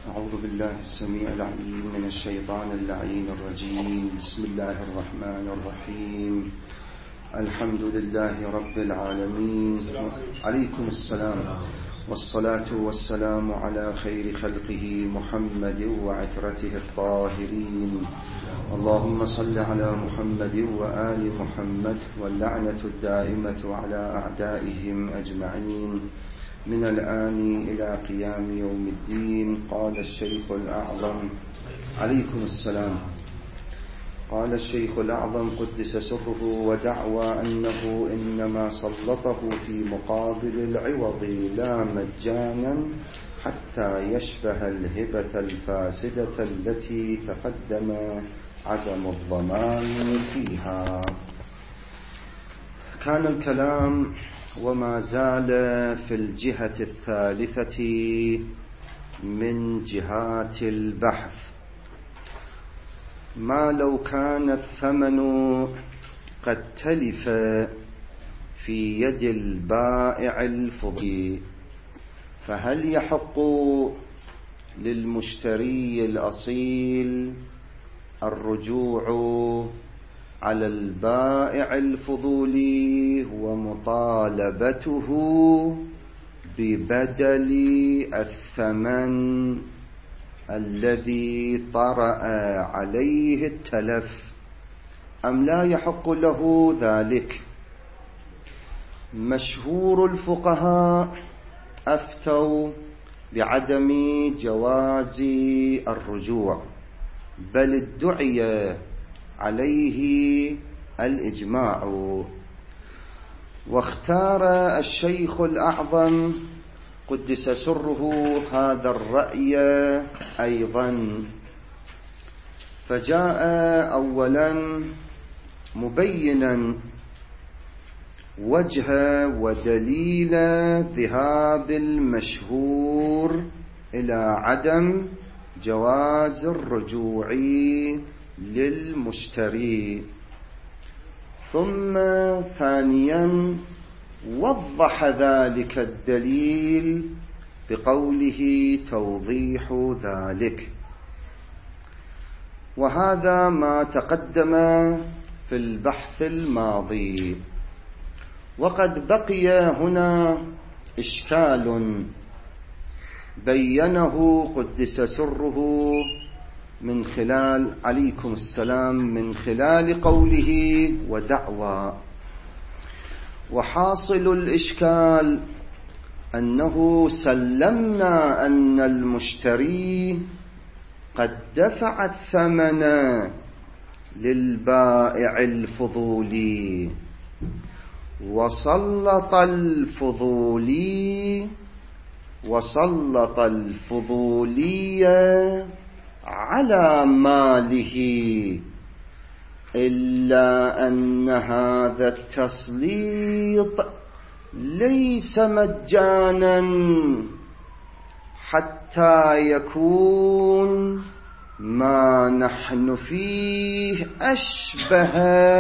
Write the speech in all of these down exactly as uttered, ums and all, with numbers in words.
أعوذ بالله السميع العليم من الشيطان اللعين الرجيم. بسم الله الرحمن الرحيم. الحمد لله رب العالمين. عليكم السلام. والصلاة والسلام على خير خلقه محمد وعترته الطاهرين. اللهم صل على محمد وآل محمد، واللعنة الدائمة على أعدائهم أجمعين من الآن إلى قيام يوم الدين. قال الشيخ الأعظم عليكم السلام قال الشيخ الأعظم قدس سره ودعوى أنه إنما سلطه في مقابل العوض لا مجانا حتى يشبه الهبة الفاسدة التي تقدم عدم الضمان فيها. كان الكلام وما زال في الجهة الثالثة من جهات البحث. ما لو كان الثمن قد تلف في يد البائع الفضي، فهل يحق للمشتري الأصيل الرجوع على البائع الفضولي ومطالبته ببدل الثمن الذي طرأ عليه التلف، أم لا يحق له ذلك؟ مشهور الفقهاء أفتوا بعدم جواز الرجوع، بل ادعي عليه الإجماع. واختار الشيخ الأعظم قدس سره هذا الرأي أيضا، فجاء أولا مبينا وجه ودليل ذهاب المشهور إلى عدم جواز الرجوع للمشتري، ثم ثانيا وضح ذلك الدليل بقوله توضيح ذلك. وهذا ما تقدم في البحث الماضي. وقد بقي هنا إشكال بينه قدس سره من خلال عليكم السلام من خلال قوله ودعوى. وحاصل الإشكال أنه سلمنا أن المشتري قد دفع الثمن للبائع الفضولي، وسلط الفضولي وسلط الفضولية على ماله، إلا أن هذا التسليط ليس مجانا حتى يكون ما نحن فيه أشبه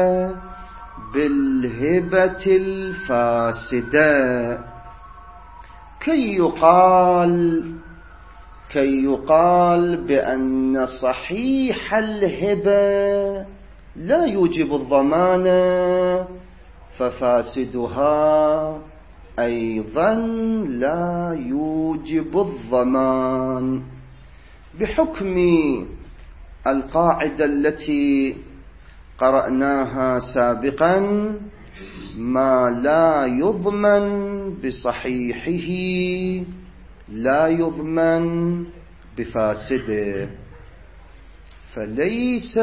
بالهبة الفاسدة، كي يقال كي يقال بأن صحيح الهبة لا يوجب الضمان، ففاسدها أيضا لا يوجب الضمان، بحكم القاعدة التي قرأناها سابقا: ما لا يضمن بصحيحه لا يضمن بفاسده. فليس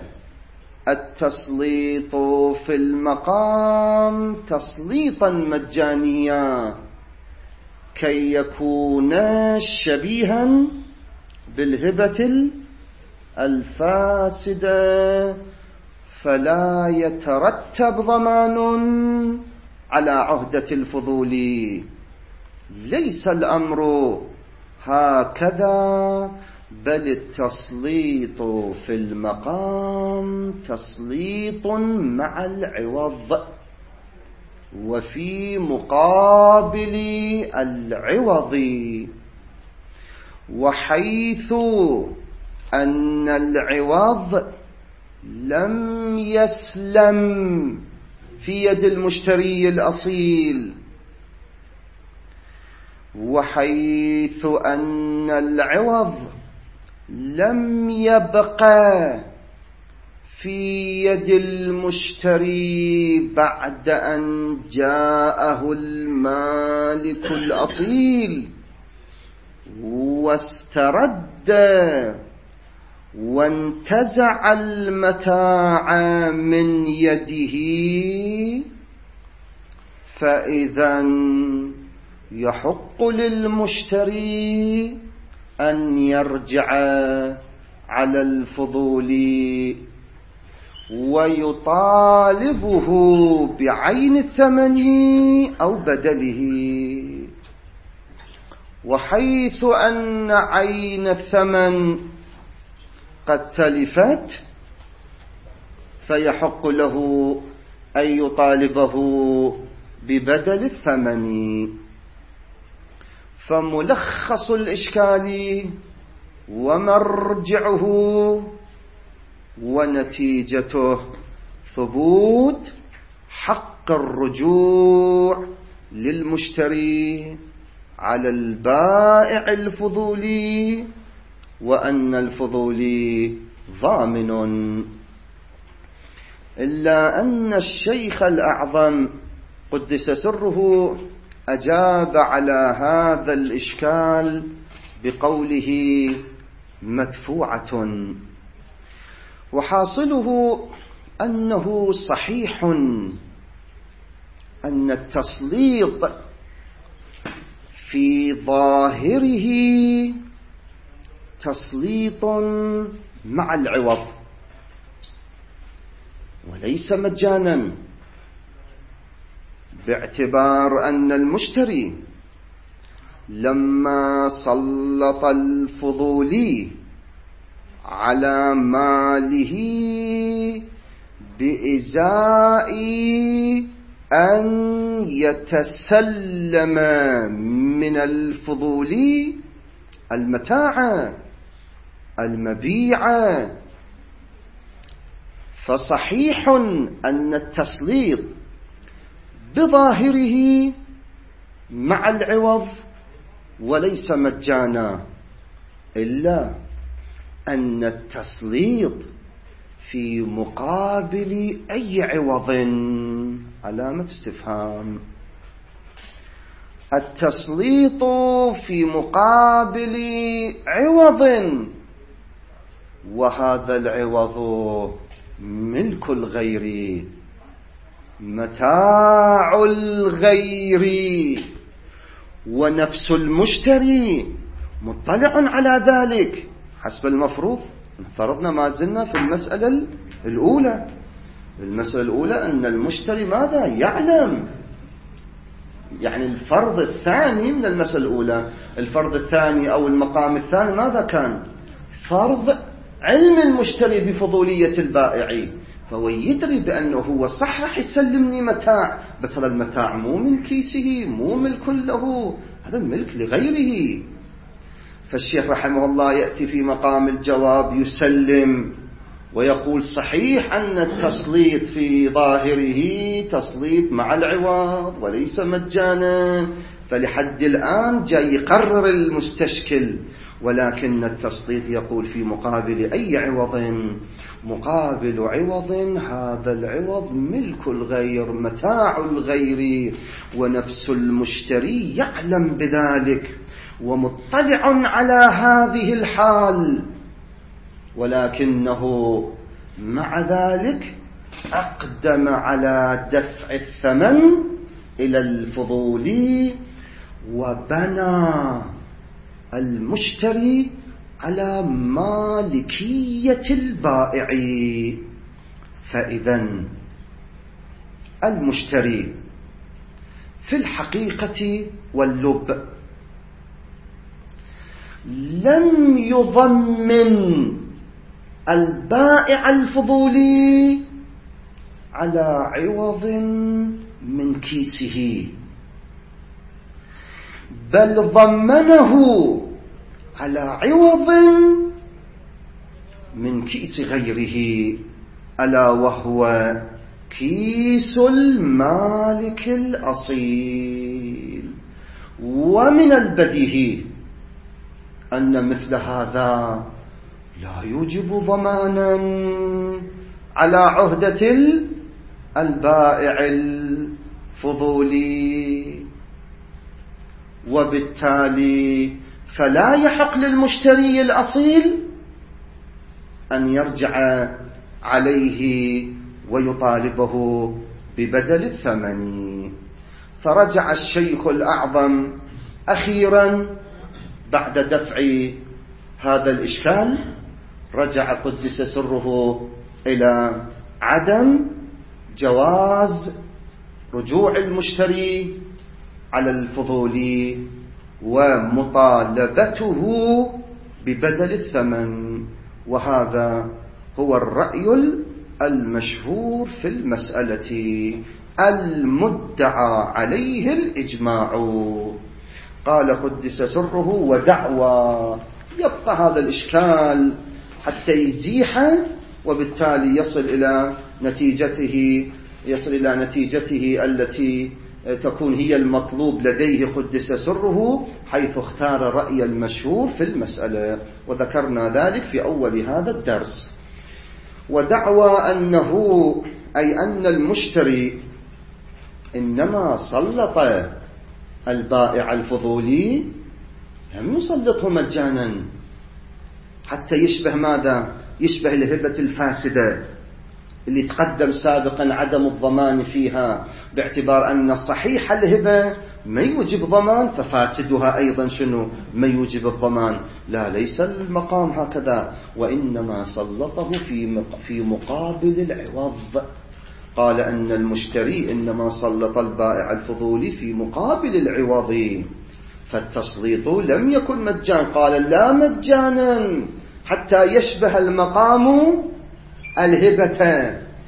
التسليط في المقام تسليطا مجانيا كي يكون شبيها بالهبة الفاسدة، فلا يترتب ضمان على عهدة الفضولي. ليس الأمر هكذا، بل التسليط في المقام تسليط مع العوض، وفي مقابل العوض. وحيث أن العوض لم يسلم في يد المشتري الأصيل، وحيث أن العوض لم يبقى في يد المشتري بعد أن جاءه المالك الأصيل واسترد وانتزع المتاع من يده، فإذا يحق للمشتري أن يرجع على الفضولي ويطالبه بعين الثمن أو بدله. وحيث أن عين الثمن قد تلفت فيحق له أن يطالبه ببدل الثمن. فملخص الإشكال ومرجعه ونتيجته ثبوت حق الرجوع للمشتري على البائع الفضولي، وأن الفضولي ضامن. إلا أن الشيخ الأعظم قدس سره أجاب على هذا الإشكال بقوله مدفوعة، وحاصله أنه صحيح أن التسليط في ظاهره تسليط مع العوض وليس مجانا، باعتبار أن المشتري لما سلط الفضولي على ماله بإزاء أن يتسلم من الفضولي المتاع المبيع، فصحيح أن التسليط بظاهره مع العوض وليس مجانا، إلا أن التسليط في مقابل أي عوض علامة استفهام. التسليط في مقابل عوض، وهذا العوض ملك الغير متاع الغير، ونفس المشتري مطلع على ذلك حسب المفروض. فرضنا ما زلنا في المسألة الأولى. المسألة الأولى أن المشتري ماذا يعلم، يعني الفرض الثاني من المسألة الأولى، الفرض الثاني أو المقام الثاني ماذا كان؟ فرض علم المشتري بفضولية البائع، فهو يدري بأنه هو صح رح يسلمني متاع، بس هذا المتاع مو من كيسه، مو ملك له، هذا الملك لغيره. فالشيخ رحمه الله يأتي في مقام الجواب يسلم ويقول صحيح أن التسليط في ظاهره تسليط مع العوض وليس مجانا، فلحد الآن جاي يقرر المستشكل، ولكن التسليط يقول في مقابل أي عوض، مقابل عوض هذا العوض ملك الغير متاع الغير، ونفس المشتري يعلم بذلك ومطلع على هذه الحال، ولكنه مع ذلك أقدم على دفع الثمن إلى الفضولي، وبنى المشتري على مالكية البائع. فإذا المشتري في الحقيقة واللب لم يضمن البائع الفضولي على عوض من كيسه، بل ضمنه على عوض من كيس غيره، ألا وهو كيس المالك الأصيل. ومن البديهي أن مثل هذا لا يوجب ضمانا على عهدة البائع الفضولي، وبالتالي فلا يحق للمشتري الأصيل أن يرجع عليه ويطالبه ببدل الثمن. فرجع الشيخ الأعظم أخيرا بعد دفع هذا الإشكال، رجع قدس سره إلى عدم جواز رجوع المشتري على الفضولي ومطالبته ببدل الثمن. وهذا هو الرأي المشهور في المسألة المدعى عليه الإجماع. قال قدس سره: ودعوى، يبقى هذا الإشكال حتى يزيح، وبالتالي يصل إلى نتيجته يصل إلى نتيجته التي تكون هي المطلوب لديه قدس سره، حيث اختار رأي المشهور في المسألة، وذكرنا ذلك في أول هذا الدرس. ودعوى أنه أي أن المشتري إنما سلط البائع الفضولي، لم يسلطه مجانا، حتى يشبه ماذا؟ يشبه الهبة الفاسدة اللي تقدم سابقا عدم الضمان فيها، باعتبار أن صحيح الهبة ما يوجب ضمان، ففاسدها أيضا شنو؟ ما يوجب الضمان. لا، ليس المقام هكذا، وإنما سلطه في في مقابل العوض. قال أن المشتري إنما سلط البائع الفضولي في مقابل العوض، فالتسليط لم يكن مجان. قال: لا مجانا، حتى يشبه المقام الهبة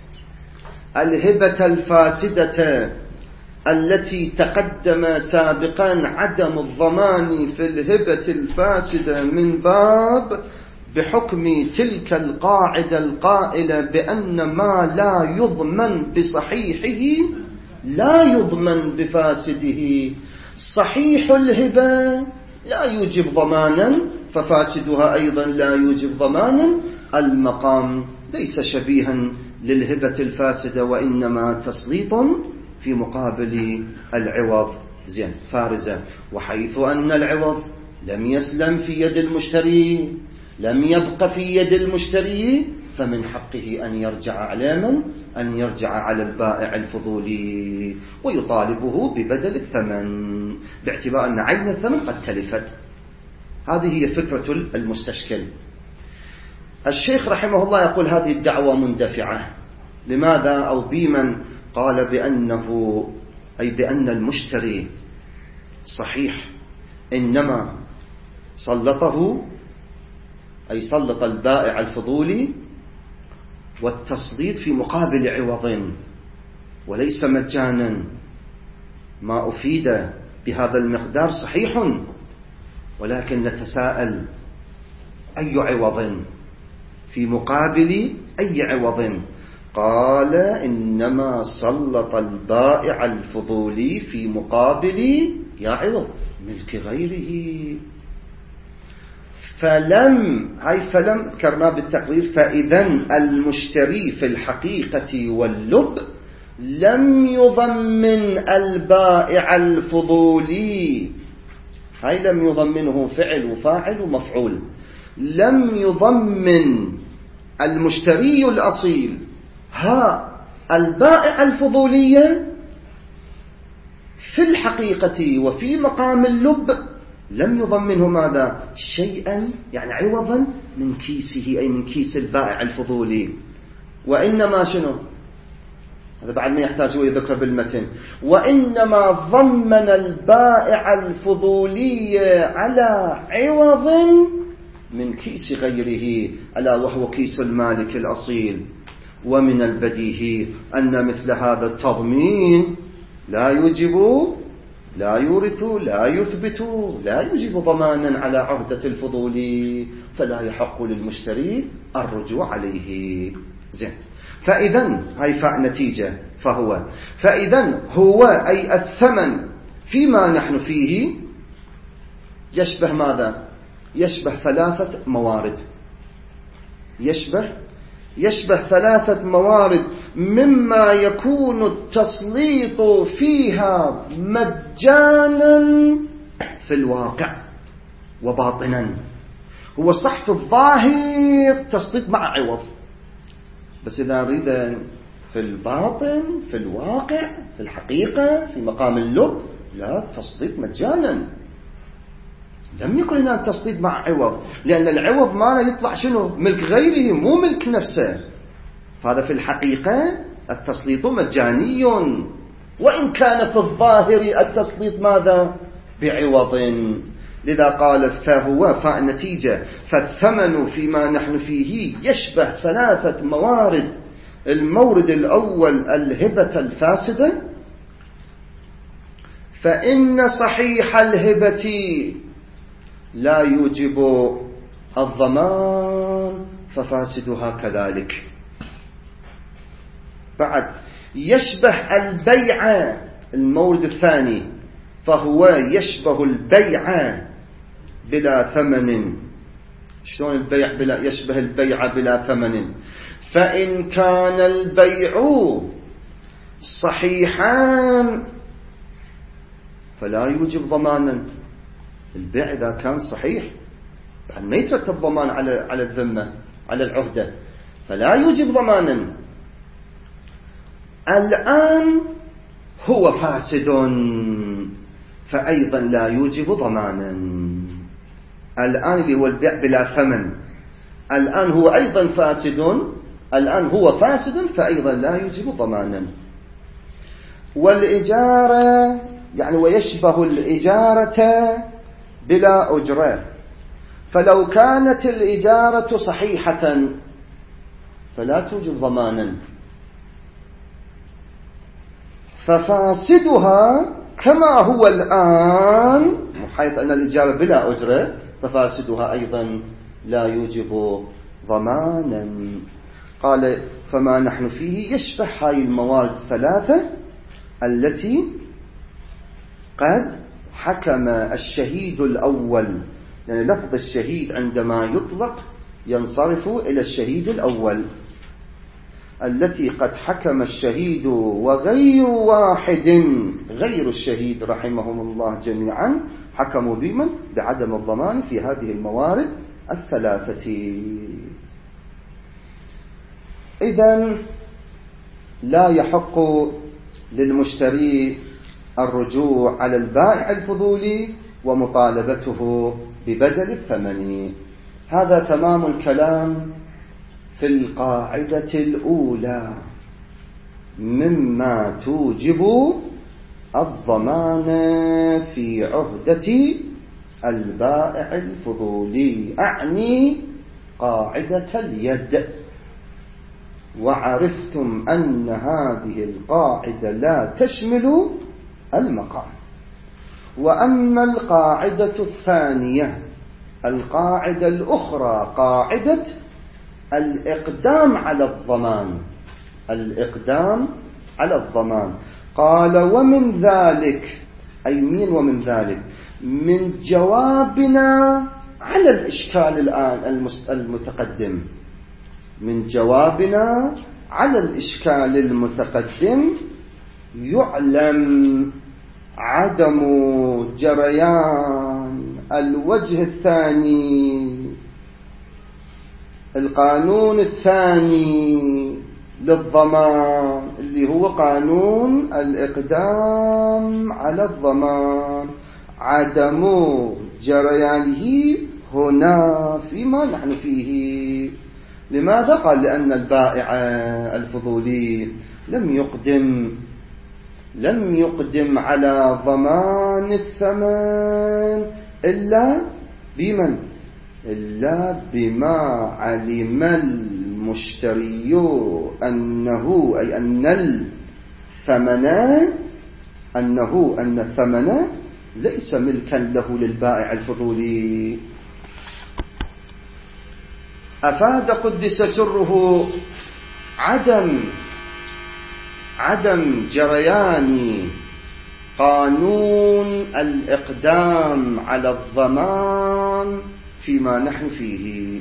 الهبة الفاسدة التي تقدم سابقا عدم الضمان في الهبة الفاسدة، من باب بحكم تلك القاعدة القائلة بأن ما لا يضمن بصحيحه لا يضمن بفاسده. صحيح الهبة لا يوجب ضمانا، ففاسدها أيضا لا يوجب ضمانا. المقام ليس شبيها للهبة الفاسدة، وإنما تسليط في مقابل العوض. زين، فارزة. وحيث أن العوض لم يسلم في يد المشتري، لم يبق في يد المشتري، فمن حقه أن يرجع على من؟ أن يرجع على البائع الفضولي ويطالبه ببدل الثمن، باعتبار أن عين الثمن قد تلفت. هذه هي فكرة المستشكل. الشيخ رحمه الله يقول هذه الدعوة مندفعة. لماذا أو بمن؟ قال بأنه أي بأن المشتري صحيح إنما سلطه، أي سلط البائع الفضولي، والتسليط في مقابل عوض وليس مجانا. ما أفيد بهذا المقدار صحيح، ولكن نتساءل أي عوض في مقابل أي عوض؟ قال: إنما سلط البائع الفضولي في مقابل يا عوض ملك غيره. فلم هاي فلم ذكرنا بالتقرير. فإذن المشتري في الحقيقة واللب لم يضمن البائع الفضولي. هاي لم يضمنه فعل وفاعل ومفعول. لم يضمن المشتري الأصيل ها البائع الفضولية في الحقيقة وفي مقام اللب، لم يضمنه ماذا؟ شيئا، يعني عوضا من كيسه، أي من كيس البائع الفضولي. وإنما شنو؟ هذا بعد ما يحتاج يذكر بالمتن. وإنما ضمن البائع الفضولي على عوض من كيس غيره، ألا وهو كيس المالك الأصيل. ومن البديهي أن مثل هذا التضمين لا يوجب لا يورث لا يثبت لا يجب ضمانا على عهدة الفضول، فلا يحق للمشتري الرجوع عليه. زين. فإذا هاي فاء نتيجة فهو فإذا هو أي الثمن فيما نحن فيه يشبه ماذا؟ يشبه ثلاثة موارد يشبه يشبه ثلاثة موارد مما يكون التسليط فيها مجانا في الواقع وباطنا. هو صح في الظاهر تسليط مع عوض، بس إذا نريد في الباطن في الواقع في الحقيقة في مقام اللب لا، تسليط مجانا. لم يكن هنا التسليط مع عوض، لأن العوض ما يطلع شنو؟ ملك غيره مو ملك نفسه. فهذا في الحقيقة التسليط مجاني، وإن كان في الظاهر التسليط ماذا؟ بعوض. لذا قال فهو فالنتيجة فالثمن فيما نحن فيه يشبه ثلاثة موارد. المورد الأول الهبة الفاسدة، فإن صحيح الهبة لا يوجب الضمان ففاسدها كذلك. بعد يشبه البيع المورد الثاني، فهو يشبه البيع بلا ثمن. شلون البيع بلا يشبه البيع بلا ثمن؟ فإن كان البيع صحيحا فلا يوجب ضمانا. البيع إذا كان صحيح بعد ما يترتب الضمان على على الذمة على العهدة فلا يوجب ضمانا. الآن هو فاسد فأيضا لا يوجب ضمانا. الآن اللي هو البيع بلا ثمن، الآن هو أيضا فاسد الآن هو فاسد فأيضا لا يوجب ضمانا. والإجارة يعني ويشبه الإجارة بلا أجرة، فلو كانت الإجارة صحيحة فلا توجب ضمانا، ففاسدها كما هو الآن حيث أن الإجارة بلا أجرة ففاسدها أيضا لا يوجب ضمانا. قال فما نحن فيه يشبه هاي الموارد الثلاثة التي قد حكم الشهيد الأول، يعني لفظ الشهيد عندما يطلق ينصرف إلى الشهيد الأول، التي قد حكم الشهيد وغير واحد غير الشهيد رحمهم الله جميعا حكموا بمن بعدم الضمان في هذه الموارد الثلاثة. إذن لا يحق للمشتري الرجوع على البائع الفضولي ومطالبته ببدل الثمن. هذا تمام الكلام في القاعدة الأولى مما توجب الضمان في عهدة البائع الفضولي، أعني قاعدة اليد. وعرفتم أن هذه القاعدة لا تشمل المقام. وأما القاعدة الثانية القاعدة الأخرى قاعدة الإقدام على الضمان الإقدام على الضمان قال ومن ذلك، أي مين ومن ذلك؟ من جوابنا على الإشكال الآن المتقدم من جوابنا على الإشكال المتقدم يعلم عدم جريان الوجه الثاني القانون الثاني للضمان اللي هو قانون الإقدام على الضمان، عدم جريانه هنا فيما نحن فيه. لماذا؟ قال لأن البائع الفضولي لم يقدم لم يقدم على ضمان الثمن إلا بمن؟ إلا بما علم المشتري أنه أي أن الثمن أنه أن الثمن ليس ملكا له للبائع الفضولي. أفاد قدس سره عدم عدم جريان قانون الإقدام على الضمان فيما نحن فيه،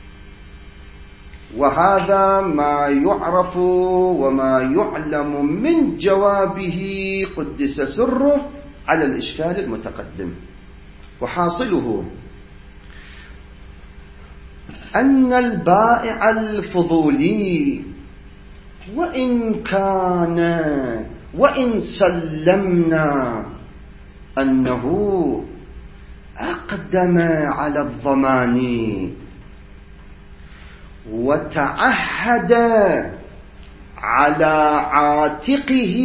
وهذا ما يعرف وما يعلم من جوابه قدس سره على الإشكال المتقدم. وحاصله أن البائع الفضولي وإن كان وإن سلمنا أنه أقدم على الضمان وتعهد على عاتقه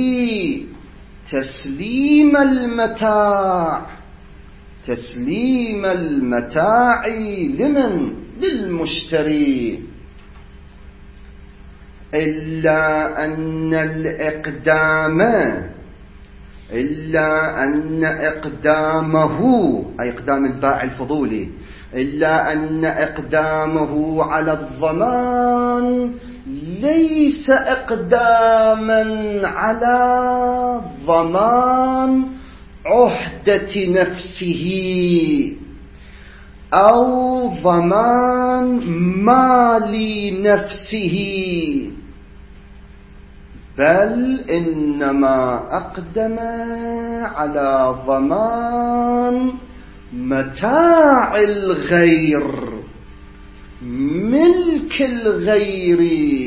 تسليم المتاع تسليم المتاع لمن؟ للمشتري، إلا أن الإقدام إلا أن إقدامه أي إقدام البائع الفضولي إلا أن إقدامه على الضمان ليس إقداما على ضمان عهدة نفسه أو ضمان مال نفسه، بل إنما أقدم على ضمان متاع الغير، ملك الغير.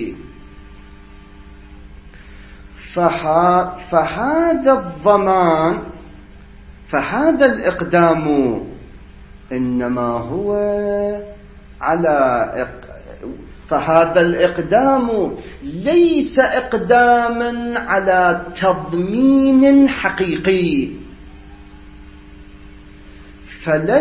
فهذا الضمان فهذا الإقدام إنما هو على فهذا الإقدام ليس إقداما على تضمين حقيقي، فلا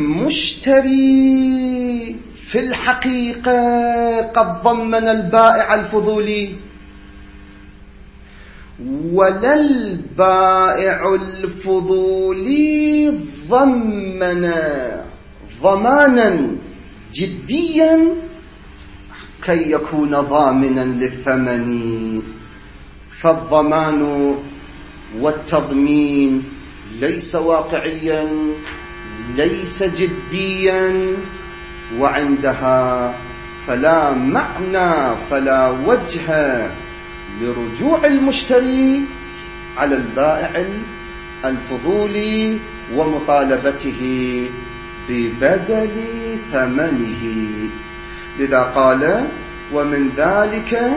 المشتري في الحقيقة قد ضمن البائع الفضولي، ولا البائع الفضولي ضمن ضمانا جديا كي يكون ضامنا للثمن. فالضمان والتضمين ليس واقعيا ليس جديا، وعندها فلا معنى فلا وجه لرجوع المشتري على البائع الفضولي ومطالبته ببدل ثمنه. لذا قال ومن ذلك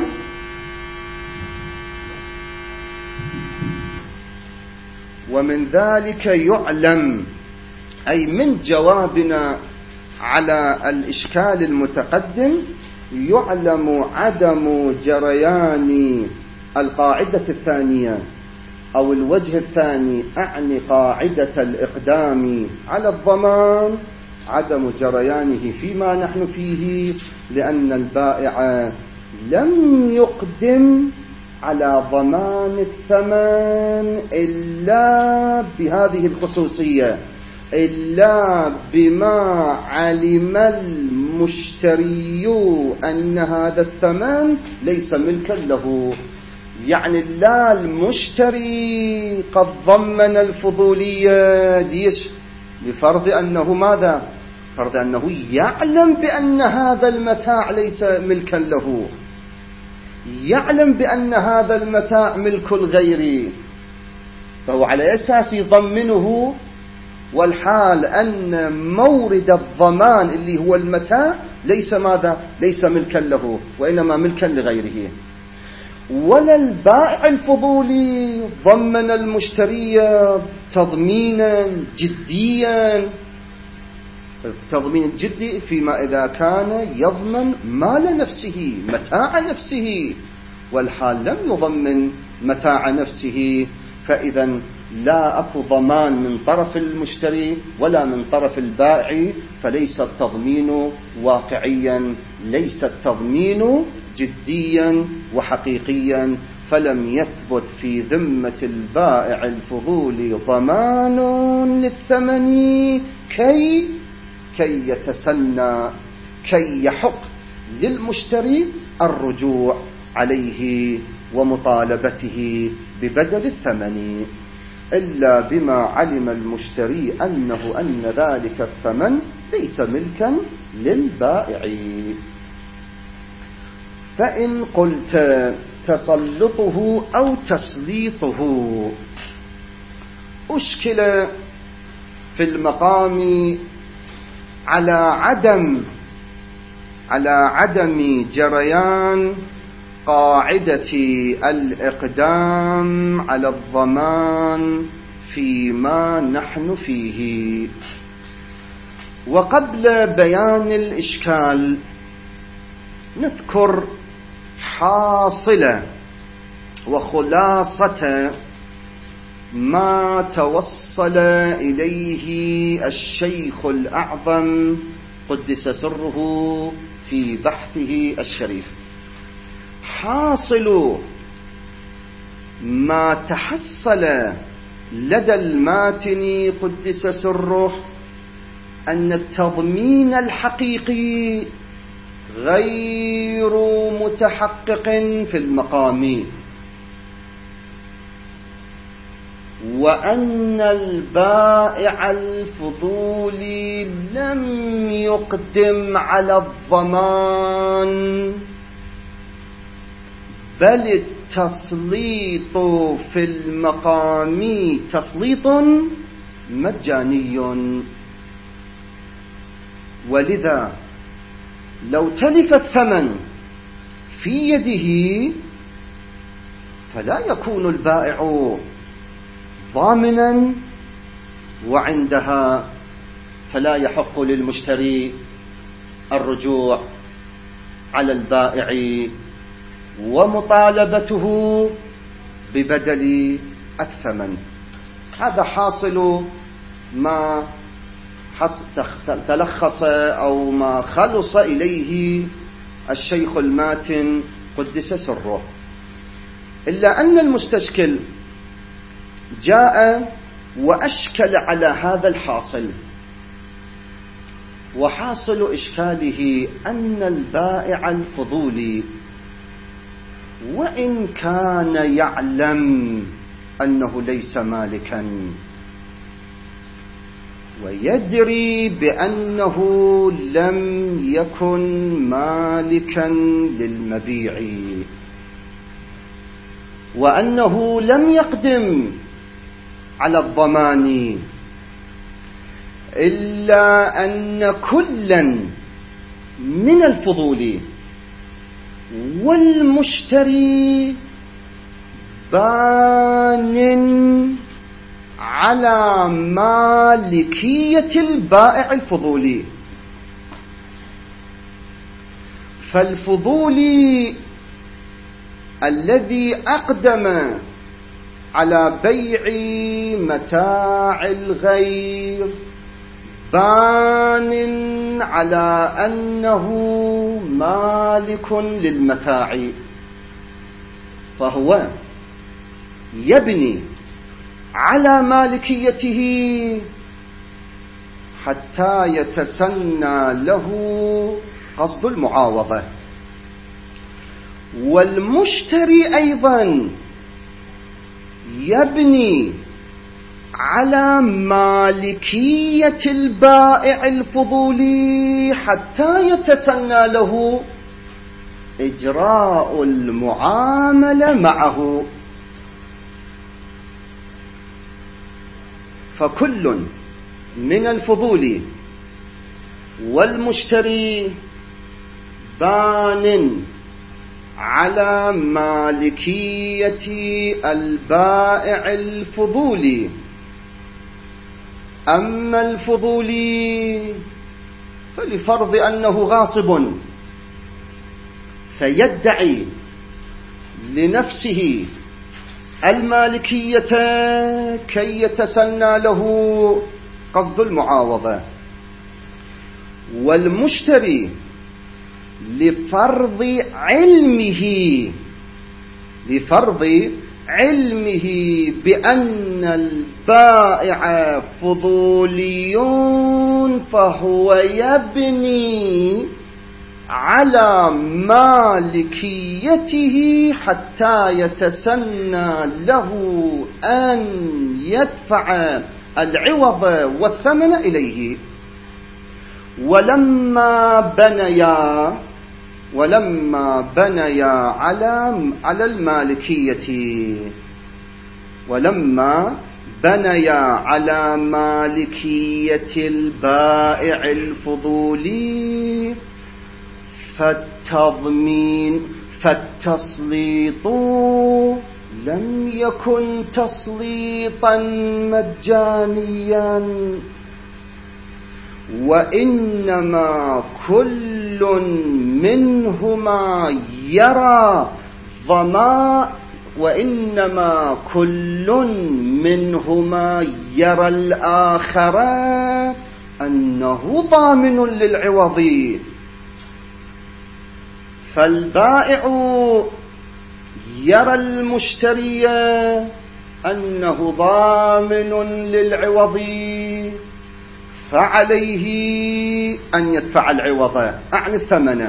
ومن ذلك يعلم، أي من جوابنا على الإشكال المتقدم يعلم عدم جريان القاعدة الثانية أو الوجه الثاني، أعني قاعدة الإقدام على الضمان، عدم جريانه فيما نحن فيه، لأن البائع لم يقدم على ضمان الثمن إلا بهذه الخصوصية، إلا بما علم المشتري أن هذا الثمن ليس ملكا له. يعني لا المشتري قد ضمن الفضولية ليش؟ لفرض أنه ماذا؟ فرض أنه يعلم بأن هذا المتاع ليس ملكا له، يعلم بأن هذا المتاع ملك الغير، فهو على أساس يضمنه، والحال أن مورد الضمان اللي هو المتاع ليس ماذا؟ ليس ملكا له، وإنما ملكا لغيره. ولا البائع الفضولي ضمن المشتري تضمينا جديا، تضمين جدي فيما إذا كان يضمن مال نفسه متاع نفسه، والحال لم يضمن متاع نفسه، فإذا لا أكو ضمان من طرف المشتري ولا من طرف البائع، فليس التضمين واقعيا، ليس التضمين جديا وحقيقيا، فلم يثبت في ذمة البائع الفضولي ضمان للثمن كي كي يتسنى كي يحق للمشتري الرجوع عليه ومطالبته ببدل الثمن، إلا بما علم المشتري أنه أن ذلك الثمن ليس ملكا للبائع. فإن قلت تسلطه أو تسليطه، أشكل في المقام على عدم على عدم جريان قاعدة الإقدام على الضمان فيما نحن فيه. وقبل بيان الإشكال نذكر حاصلة وخلاصة ما توصل إليه الشيخ الأعظم قدس سره في بحثه الشريف. حاصل ما تحصل لدى الماتن قدس سره أن التضمين الحقيقي غير متحقق في المقام، وأن البائع الفضولي لم يقدم على الضمان، بل التسليط في المقام تسليط مجاني. ولذا لو تلف الثمن في يده فلا يكون البائع ضامنا، وعندها فلا يحق للمشتري الرجوع على البائع ومطالبته ببدل الثمن. هذا حاصل ما تلخص أو ما خلص إليه الشيخ الماتن قدس سره. إلا أن المستشكل جاء وأشكل على هذا الحاصل، وحاصل إشكاله أن البائع الفضولي وإن كان يعلم أنه ليس مالكا ويدري بأنه لم يكن مالكا للمبيع وأنه لم يقدم على الضمان، إلا أن كلا من الفضولي والمشتري بان على مالكية البائع الفضولي. فالفضولي الذي أقدم على بيع متاع الغير بان على أنه مالك للمتاع، فهو يبني على مالكيته حتى يتسنى له قصد المعاوضة. والمشتري أيضا يبني على مالكية البائع الفضولي حتى يتسنى له إجراء المعاملة معه. فكل من الفضولي والمشتري بان على مالكية البائع الفضولي. أما الفضولي فلفرض أنه غاصب فيدعي لنفسه المالكية كي يتسنى له قصد المعاوضة، والمشتري لفرض علمه لفرض علمه بأن البائع فضولي، فهو يبني على مالكيته حتى يتسنى له أن يدفع العوض والثمن إليه. ولما بنيا ولما بنيا على على المالكية ولما بنيا على مالكية البائع الفضولي فالتضمين فالتسليط لم يكن تسليطا مجانيا، وإنما كل منهما يرى ضمان وإنما كل منهما يرى الآخر أنه ضامن للعوض. فالبائع يرى المشتري أنه ضامن للعوض، فعليه أن يدفع العوض عن الثمن.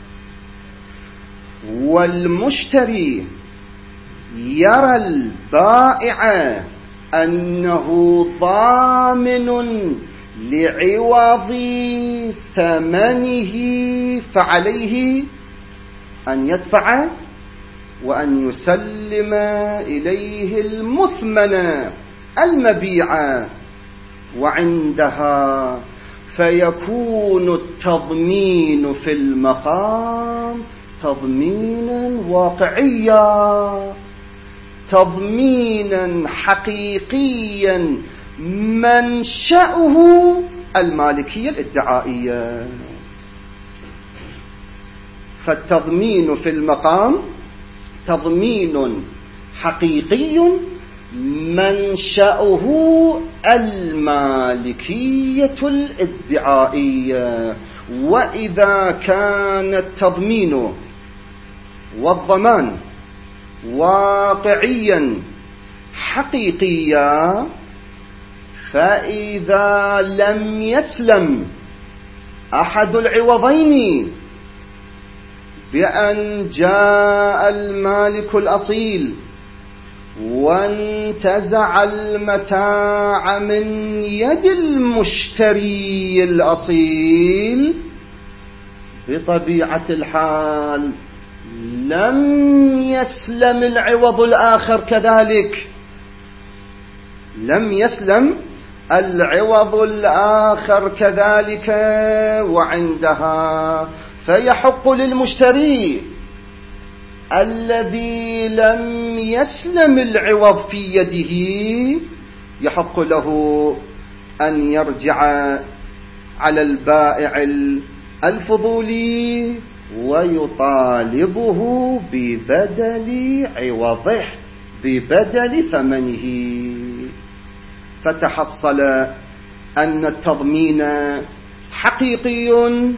والمشتري يرى البائع أنه ضامن لعوض ثمنه، فعليه أن يدفع وأن يسلم إليه المثمن المبيع، وعندها فيكون التضمين في المقام تضمينا واقعيا، تضمينا حقيقيا منشأه المالكية الادعائية. فالتضمين في المقام تضمين حقيقي منشأه المالكية الادعائية. وإذا كان التضمين والضمان واقعيا حقيقيا، فإذا لم يسلم أحد العوضين بأن جاء المالك الأصيل وانتزع المتاع من يد المشتري الأصيل، بطبيعة الحال لم يسلم العوض الآخر كذلك، لم يسلم العوض الآخر كذلك. وعندها فيحق للمشتري الذي لم يسلم العوض في يده، يحق له أن يرجع على البائع الفضولي ويطالبه ببدل عوضه، ببدل ثمنه. فتحصل أن التضمين حقيقي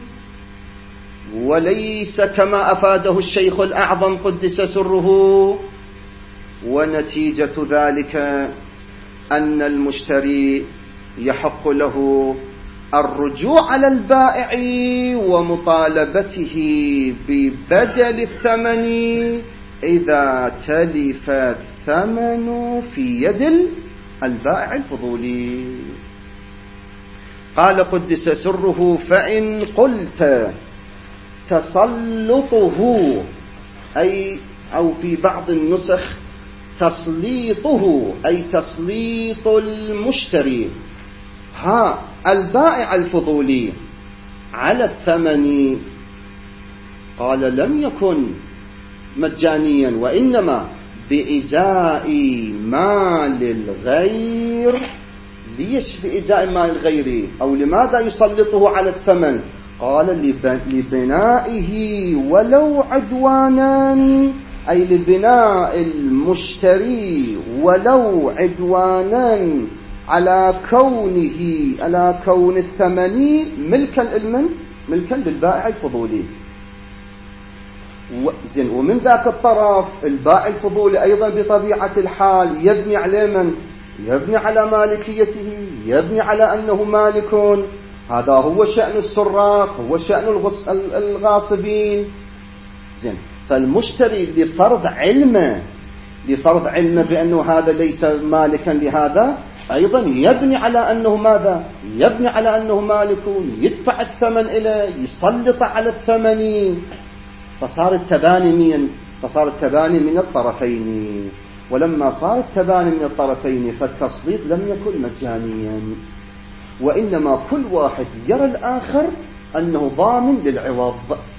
وليس كما أفاده الشيخ الأعظم قدس سره. ونتيجة ذلك أن المشتري يحق له الرجوع على البائع ومطالبته ببدل الثمن إذا تلف الثمن في يد البائع الفضولي. قال قدس سره: فإن قلت تسلطه، أي أو في بعض النسخ تسليطه، أي تسليط المشتري ها البائع الفضولي على الثمن، قال لم يكن مجانيا، وإنما بإزاء مال الغير. ليش بإزاء مال الغير؟ أو لماذا يسلطه على الثمن؟ قال لبنائه ولو عدوانا، أي لبناء المشتري ولو عدوانا على كونه على كون الثمن ملكا لمن؟ ملكا للبائع الفضولي. زين. ومن ذاك الطرف البائع الفضولي أيضا بطبيعة الحال يبني على من؟ يبني على مالكيته، يبني على أنه مالك. هذا هو شأن السراق، هو شأن الغاصبين. زين. فالمشتري لفرض علمه لفرض علمه بأنه هذا ليس مالكا لهذا، أيضا يبني على أنه ماذا؟ يبني على أنه مالك، يدفع الثمن إليه، يسلط على الثمن. فصار التباني من فصار التباني من الطرفين. ولما صار التباني من الطرفين فالتسليط لم يكن مجانيا، وإنما كل واحد يرى الآخر أنه ضامن للعوض.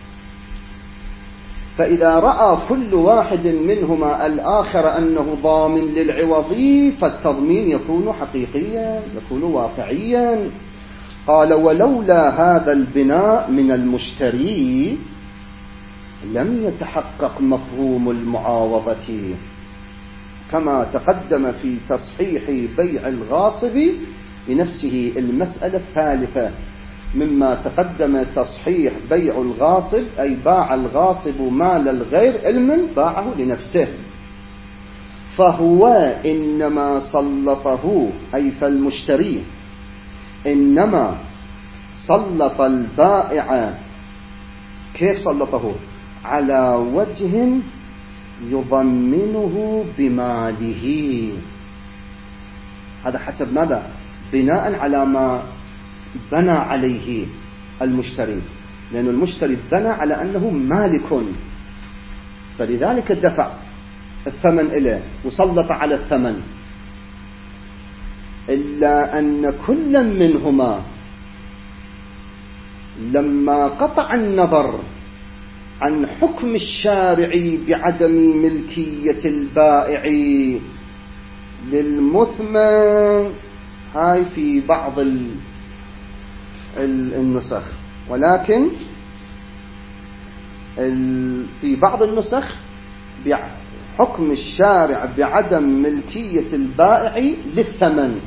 فإذا رأى كل واحد منهما الآخر أنه ضامن للعوض فالتضمين يكون حقيقيا، يكون واقعيا. قال: ولولا هذا البناء من المشتري لم يتحقق مفهوم المعاوضة، كما تقدم في تصحيح بيع الغاصب لنفسه. المسألة الثالثة مما تقدم تصحيح بيع الغاصب، أي باع الغاصب مال الغير علما باعه لنفسه، فهو إنما سلطه، أي فالمشتري إنما سلط البائع. كيف سلطه؟ على وجه يضمنه بماله. هذا حسب ماذا؟ بناء على ما بنى عليه المشتري، لأن المشتري بنى على أنه مالك، فلذلك دفع الثمن إليه وسلط على الثمن. إلا أن كل منهما لما قطع النظر عن حكم الشارع بعدم ملكية البائع للمثمن، هاي في بعض النسخ، ولكن في بعض النسخ حكم الشارع بعدم ملكية البائع للثمن.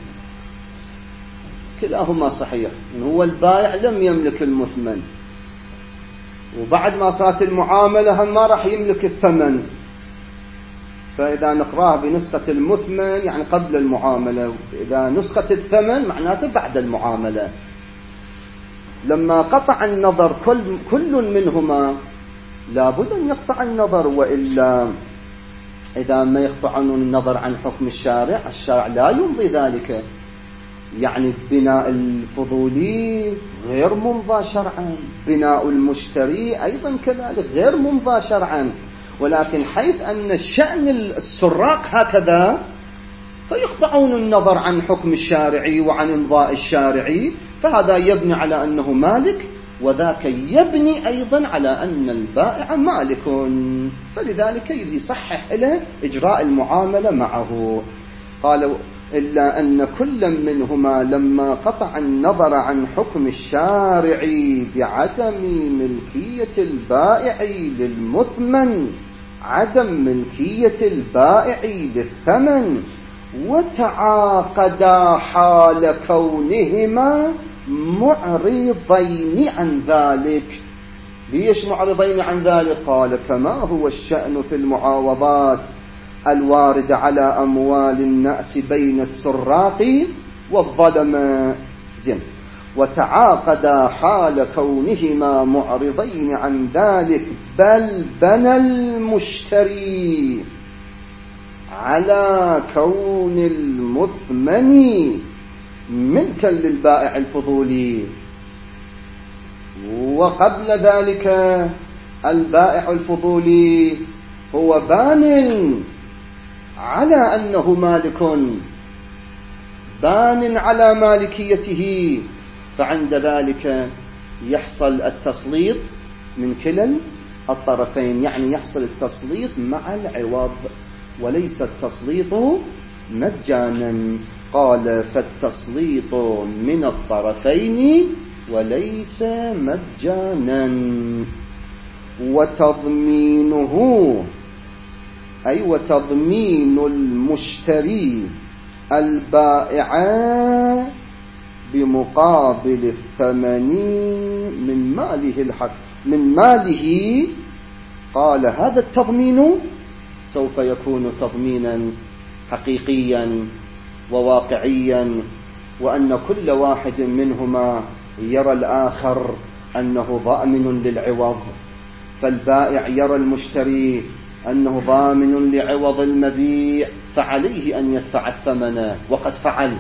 كلاهما صحيح، هو البائع لم يملك المثمن، وبعد ما صارت المعاملة هم ما راح يملك الثمن. فإذا نقرأه بنسخة المثمن يعني قبل المعاملة، إذا نسخة الثمن معناته بعد المعاملة. لما قطع النظر كل, كل منهما لابد أن يقطع النظر، وإلا إذا ما يقطعون النظر عن حكم الشارع، الشارع لا يمضي ذلك. يعني بناء الفضولي غير ممضى شرعا، بناء المشتري أيضا كذلك غير ممضى شرعا، ولكن حيث أن الشأن السراق هكذا فيقطعون النظر عن حكم الشارعي وعن إمضاء الشارعي، فهذا يبني على أنه مالك، وذاك يبني أيضا على أن البائع مالك، فلذلك يصحح له إجراء المعاملة معه. قالوا: إلا أن كل منهما لما قطع النظر عن حكم الشارع بعدم ملكية البائع للمثمن، عدم ملكية البائع للثمن، وتعاقدا حال كونهما معرضين عن ذلك. ليش معرضين عن ذلك؟ قال: كما هو الشأن في المعاوضات الواردة على أموال الناس بين السراق والظلماء. زين. وتعاقدا حال كونهما معرضين عن ذلك، بل بنى المشتري على كون المثمن ملكا للبائع الفضولي، وقبل ذلك البائع الفضولي هو بان على أنه مالك، بان على مالكيته، فعند ذلك يحصل التسليط من كلا الطرفين، يعني يحصل التسليط مع العوض وليس التسليط مجانا. قال: فالتسليط من الطرفين وليس مجانا. وتضمينه، أي وتضمين المشتري البائع بمقابل الثمن من ماله الحق من ماله. قال هذا التضمين سوف يكون تضمينا حقيقيا وواقعيا، وأن كل واحد منهما يرى الآخر أنه ضامن للعوض، فالبائع يرى المشتري أنه ضامن لعوض المبيع فعليه أن يدفع الثمن وقد فعل،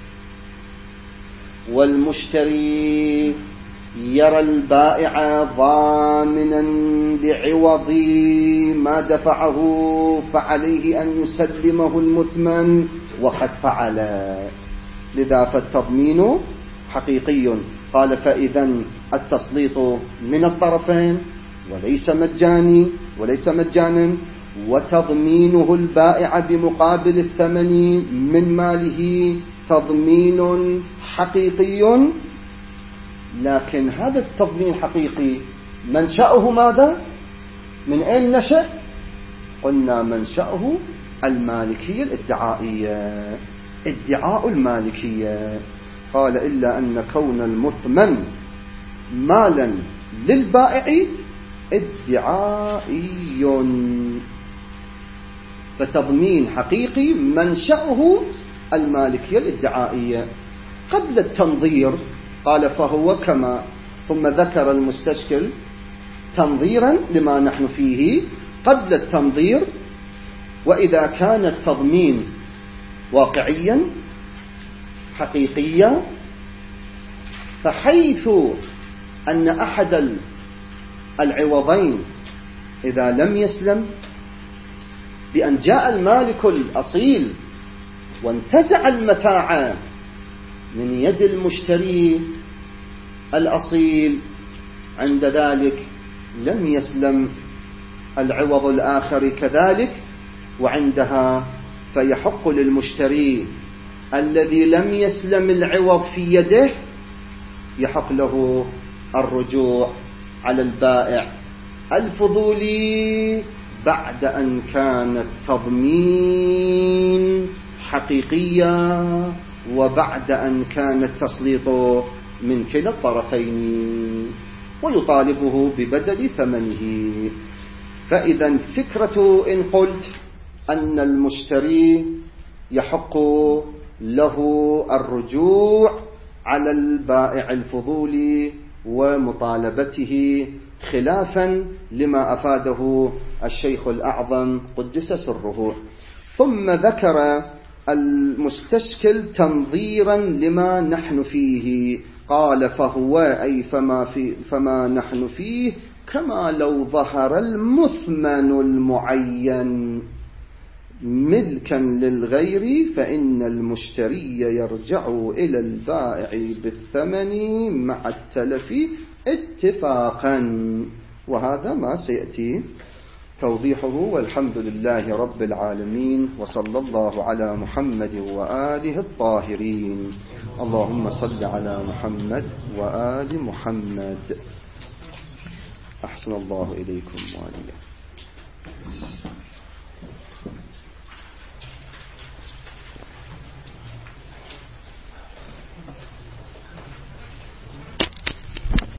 والمشتري يرى البائع ضامنا لعوض ما دفعه فعليه أن يسلمه المثمن وقد فعل. لذا فالتضمين حقيقي. قال فإذا التسليط من الطرفين وليس مجاني وليس مجانا، وتضمينه البائع بمقابل الثمن من ماله تضمين حقيقي. لكن هذا التضمين الحقيقي منشأه ماذا؟ من أين نشأ؟ قلنا منشأه المالكية الادعائية، ادعاء المالكية. قال إلا أن كون المثمن مالا للبائع ادعائي، فتضمين حقيقي منشأه المالكية الادعائية. قبل التنظير قال فهو كما، ثم ذكر المستشكل تنظيرا لما نحن فيه قبل التنظير. وإذا كان التضمين واقعيا حقيقيا، فحيث أن أحد العوضين إذا لم يسلم بأن جاء المالك الأصيل وانتزع المتاع من يد المشتري الأصيل، عند ذلك لم يسلم العوض الآخر كذلك، وعندها فيحق للمشتري الذي لم يسلم العوض في يده يحق له الرجوع على البائع الفضولي بعد أن كان التضمين حقيقيا وبعد أن كان التسليط من كلا الطرفين، ويطالبه ببدل ثمنه. فإذا فكرة إن قلت أن المشتري يحق له الرجوع على البائع الفضولي ومطالبته خلافا لما أفاده الشيخ الأعظم قدس سره. ثم ذكر المستشكل تنظيرا لما نحن فيه. قال فهو أي فما, في فما نحن فيه كما لو ظهر المثمن المعين ملكا للغير، فإن المشتري يرجع إلى البائع بالثمن مع التلف اتفاقا. وهذا ما سيأتي توضيحه، والحمد لله رب العالمين، وصلى الله على محمد وآله الطاهرين. اللهم صل على محمد وآل محمد. أحسن الله إليكم وإليكم.